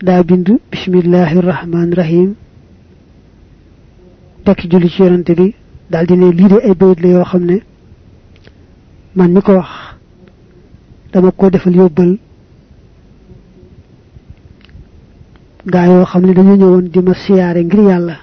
daa bind bismillahir rahmanir rahim tekki julli ci yonante bi daal di ne lii de ay bayit la yoo xam ne man mi ko wax dama ko defal yóbbal gaa yoo xam ne dañu ñëwoon di ma siyaare ngir yàlla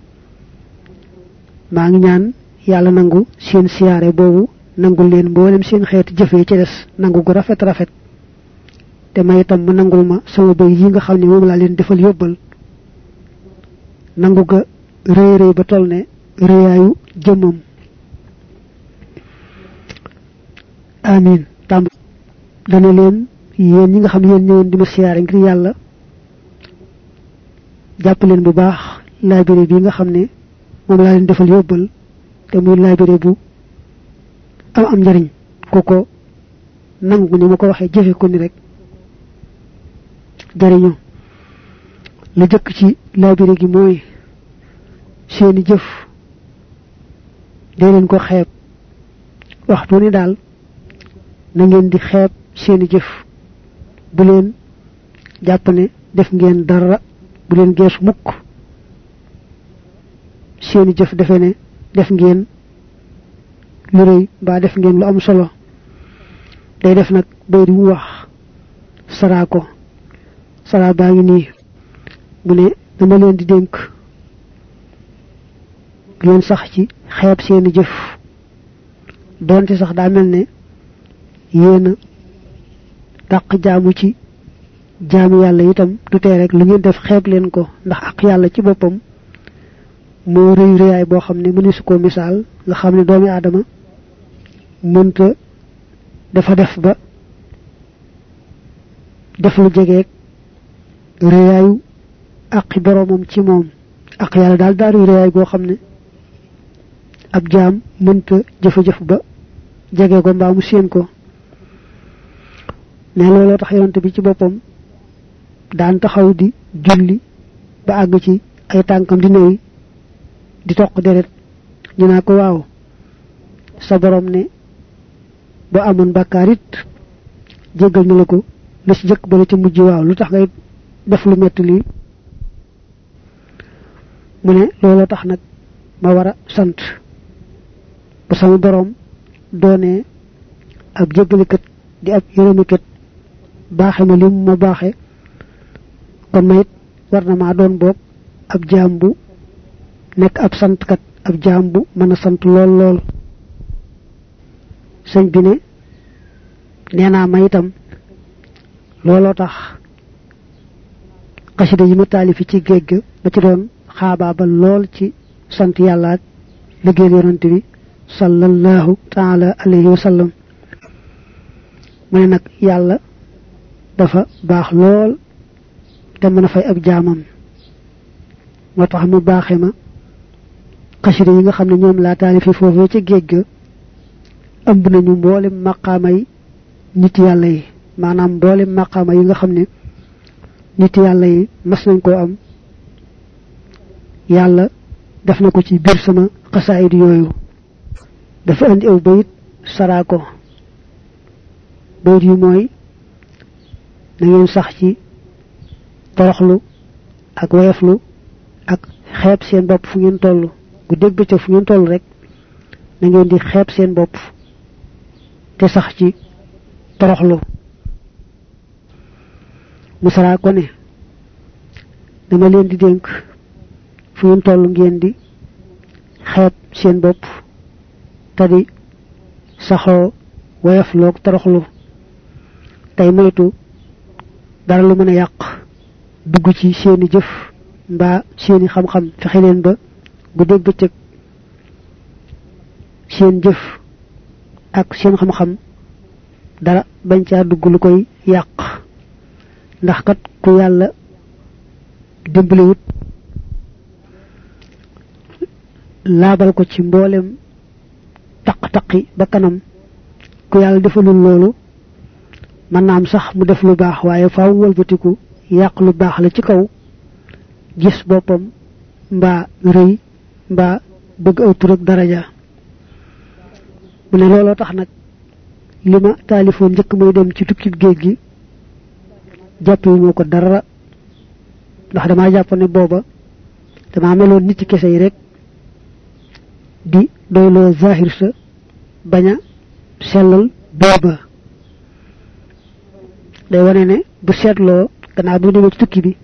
maa ngi ñaan yàlla nangu seen siyaare boobu nangul leen mboolem seen xeeti jëf yi ci des nangu gu rafet rafet te may itam ma nangul ma sama bay yi nga xam ne moom laa leen defal yóbbal nangu ga rëy rëy ba toll ne rëyaayu jëmmam amin tàmb dana leen yéen ñi nga xam ne yéen ñëwoon di ma siyaare ngir yàlla jàpp leen bu baax laabire bi nga xam ne moom laa leen defal yóbbal te muy laabire bu am njariñ koko nangu ni ma ko waxee jëfe ko ni rek jariñu la jëkk ci laabire gi mooy seeni jëf dee leen ko xeeb waxtu ni daal na ngeen di xeeb seeni jëf bu leen jàpp ne def ngeen dara bu leen geesu mukk seeni jëf defe ne def ngeen lu rëy ba def ngeen lu am solo day def nag bay di mu wax saraa ko saraa baa ngi nii mu ne dama leen di dénk ngeen sax ci xeeb seeni jëf doonte sax daa mel ne yéena dàq jaamu ci jaamu yàlla itam du tee rek lu ngeen def xeeb leen ko ndax ak yàlla ci boppam moo rëy rëyaay boo xam ne mëni su ko misaal nga xam ne doomi aadama mënta dafa def ba def lu jegeeg rëyaayu ak boromam ci moom ak yàlla daal daa rëy rëyaay goo xam ne ab jaam mënta jëf-jëf ba jege ko mbaa mu séen ko ne looloo tax yonante bi ci boppam daan taxaw di julli ba àgg ci ay tànkam di néew di toq deret ñu naa ko waaw sa borom ne boo amoon bàkkaar it jéggal na la ko la ci jëkk ba la ci mujj waaw lu tax ngay def lu metti lii mu ne looloo tax nag ma war a sant ba sama borom doonee ab jéggalikat di ab yërëmikat baaxe ma lim ma baaxe kon mayit war na maa doon boog ab jaam bu nekk ab santkat ab jaam bu mën a sant lool lool sëñ bi ne nee naa ma itam looloo tax xasida yi ma taalifi ci géej ga ba ci doon xaabaabal lool ci sant yàlla ak liggéeyal yonante bi sallallahu taala alayhi wa sallam mu ne nag yàlla dafa baax lool te mën a fay ab jaamam moo tax mu baaxe ma xasida yi nga xam ne ñoom laa taalifi foofee ci géej ga ëmb nañu mboolem maqaama yi nit yàlla yi maanaam mboolem maqaama yi nga xam ne nit yàlla yi mas nañ koo am yàlla def na ko ci biir sama xasaayid yooyu dafa indi aw bayit saraa ko bayit yu mooy na ngeen sax ci toroxlu ak woyeflu ak xeeb seen bopp fu ngeen toll gu dégg bëccëg fu ngeen toll rek na ngeen di xeeb seen bopp te sax ci toroxlu mu saraa ko ne dama leen di dénk fu ngeen toll ngeen di xeeb seen bopp te di saxoo woyefloog toroxlu tey moytu dara lu mën a yàq dugg ci seeni jëf mbaa seeni xam-xam fexe leen ba guddeeg bëccëg seen jëf ak seen xam-xam dara bañ caa dugg lu koy yàq ndax kat ku yàlla dimbalewut laabal ko ci mboolem taq-taqi ba kanam ku yàlla defalul loolu mën naa am sax mu def lu baax waaye faaw wëlbatiku yàq lu baax la ci kaw gis boppam mbaa rëy mbaa bëgg aw tur ak daraja mu ne looloo tax nag li ma taalifoon njëkk muy dem ci tukki géej gi jàppewu moo ko dara ndax dama japp ne boba dama meloon nit ci kesse yi rek di doylo zahir sa baña sellal boba day wone ne bu setlo gannaaw bu demee ci tukki bi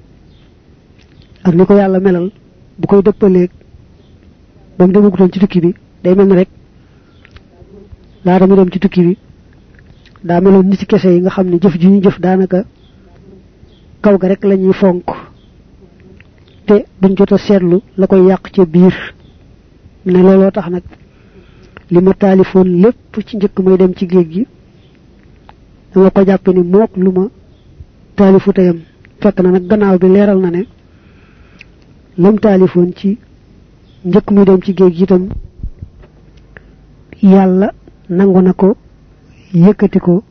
ak niko yalla melal bu koy deppaleek bam demagutoon ci tukki bi day mel rek la dama dem ci tukki bi da meloon nit ci kesse yi nga xamni jëf ju ñu jëf daanaka kaw ga rek lañuy fonk te buñ jotto sétlu la koy yaq ci biir ne lolo tax nak lima talifon lepp ci ñëk may dem ci geej gi dama ko japp ni mok luma talifu tayam fekk na nak gannaaw bi leral na ne lam talifon ci ñëk muy dem ci geej gi tam yalla nangu nako yëkëti ko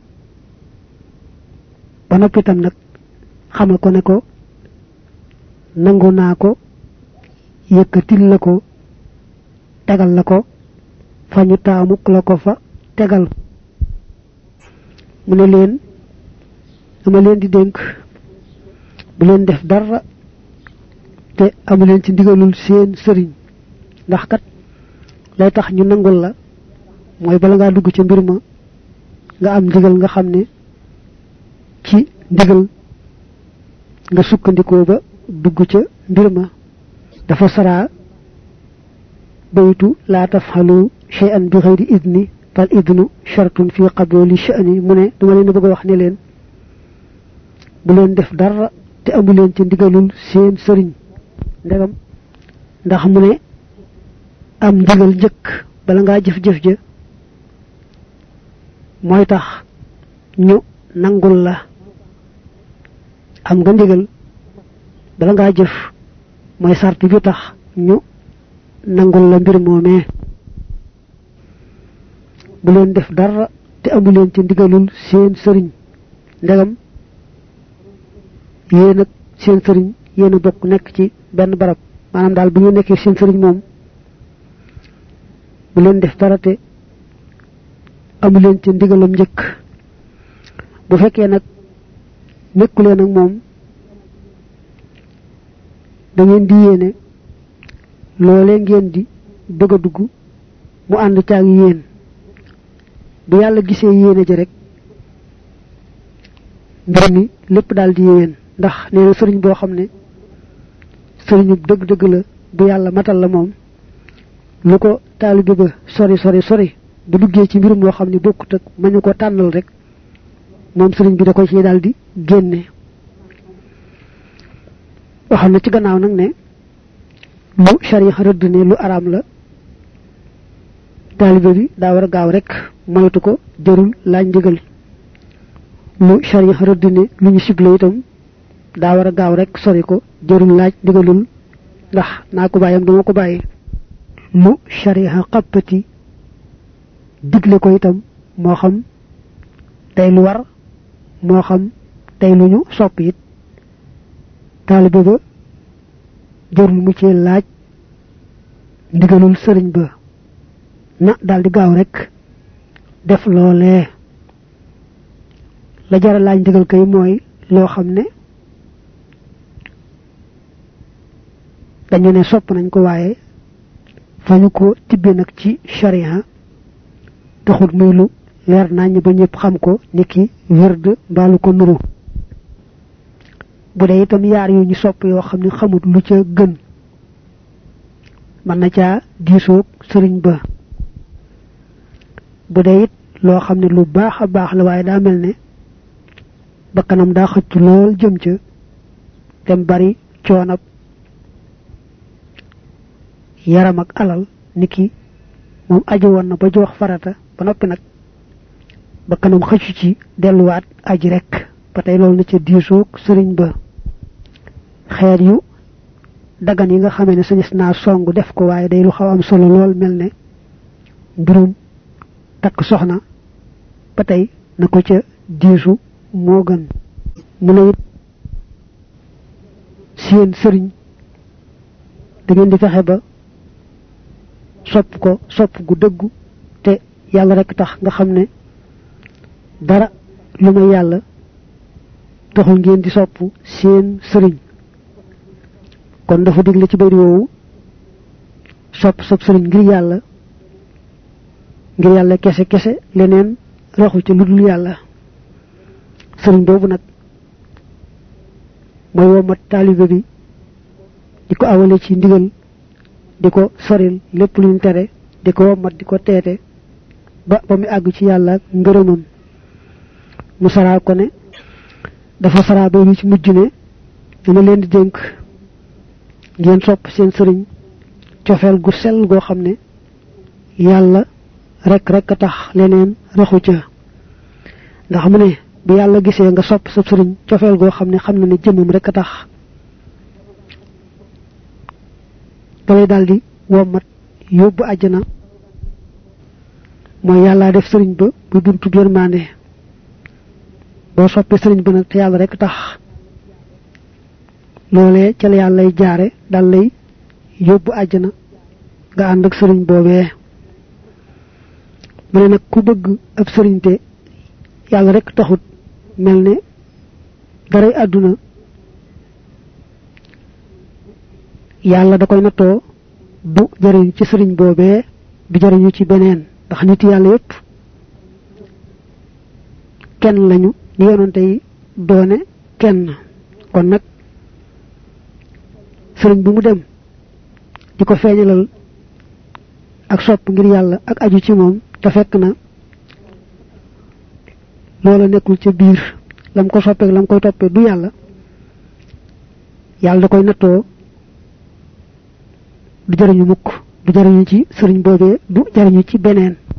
ba noppi tam nak xamal ko ne ko nangu naa ko yëkkatil la ko tegal la ko fa ñu taamuk la ko fa tegal mu ne leen dama leen di dénk bu leen def dara te amu leen ci ndigalul seen sëriñ ndax kat lay tax ñu nangul la mooy bala ngaa dugg ci mbir ma nga am ndigal nga xam ne ci ndigal nga sukkandikoo ba dugg ca mbir ma dafa sara baytu la tafhalu shay'an bi ghayri idni fal idnu shartun fi qabuli sha'ni mu ne dama leen bëgg wax ne leen bu leen def dara te amu leen ci ndigalul seen sëriñ ndegam ndax mu ne am ndigal jëkk bala ngaa jëf-jëf ja mooy tax ñu nangul la am nga ndigal bala nga jëf moy sartu bi tax ñu nangul la mbir momé bu leen def dara te amu leen ci ndigalul seen sëriñ ndegam yéen ak seen sëriñ yéen a bokk nekk ci benn barab maanaam daal bu ñu nekkee seen sëriñ moom bu leen def dara te amu leen ci ndigalam njëkk bu fekkee nag nekkuleen ak moom da ngeen di yéene loolee ngeen di bëgg a dugg mu ànd caag yéen bu yàlla gisee yéene ji rek mbir mi lépp daal di yéen ndax nee na sëriñ boo xam ne sëriñu dëgg-dëgg la bu yàlla matal la moom lu ko taalibe ba sori bu duggee ci mbir moo xam ne bokkut ak mañu ko tànnal rek moom sëriñ bi da ko ci daal di génne waxal na ci gannaaw nag ne lu sharia rëdd ne lu araam la taalibe bi daa war a gaaw rek moytu ko jërul laaj ndigal lu sharia rëdd ne lu ñu sible itam daa war a gaaw rek sori ko jërul laaj ndigalul ndax naa ko bàyyam duma ko bàyyi lu sharia xappati digle ko itam moo xam tey lu war moo xam tey lu ñu sopp it taalibe ba jërul mu ci laaj ndigalul sëriñ ba na daldi gaaw rek def loolee la jara laaj ndigal kay mooy loo xam ne dañu ne sopp nañ ko waaye fañu ko tibbe nag ci sharia taxul muy lu leer nañ ba ñëpp xam ko niki wird mbaalu ko nuru bu dee itam yaar yu ñu sopp yoo xam ne xamut lu ca gën man na caa diisoog sëriñ ba bu dee it loo xam ne lu baax a baax la waaye daa mel ne bakkanam daa xëcc lool jëm ca dem bari coonab yaram ak alal niki moom aji woon na ba jox farata ba noppi nag bakkanam xëccu ci delluwaat aji rek ba tey loolu na ca diisoog sëriñ ba xeer yu dagan yi nga xamee ne sañes naa song def ko waaye day lu xaw am solo lool mel ne mbirum takk soxna ba tey na ko ca diisu moo gën mu ne it seen sëriñ da ngeen di fexe ba sopp ko sopp gu dëggu te yàlla rek tax nga xam ne dara lu may yàlla taxul ngeen di sopp seen sëriñ kon dafa digle ci baydi woowu sopp sëriñ ngir yàlla kese leneen raxu ci ludul yàlla sëriñ boobu nag mooy womat taalibe bi di ko awale ci ndigal di ko soril lépp luñ tere di ko womat di ko teete ba mu àgg ci yàlla ak ngërëmam mu saraa ko ne dafa saraa ba yu ci mujj ne dama leen di dénk ngeen sopp seen sëriñ cofeel gu sell goo xam ne yàlla rek tax leneen raxu ca ndax mu ne bu yàlla gisee nga sopp sa sëriñ cofeel goo xam ne xam na ne jëmmam rek a tax dalay daldi wommat yóbbu àjjana mooy yàlla def sëriñ ba bu buntu yërmande boo soppee sëriñ ba nag te yàlla rek tax loolee ca la yàlla lay jaare dal lay yóbbu àjjana nga ànd ak sëriñ boobee mu ne nag ku bëgg ab sëriñ te yàlla rek taxut mel ne daray àdduna yàlla da koy nattoo du jariñ ci sëriñ boobee du jariñu ci beneen ndax nit yàlla yépp kenn lañu ni yonante yi doone kenn kon nag sëriñ bu mu dem di ko feeñalal ak sopp ngir yàlla ak aju ci moom te fekk na loola nekkul ca biir lam ko soppeek lam koy toppee du yàlla da koy nattoo du jariñu mukk du jariñu ci sëriñ boobee du jariñu ci beneen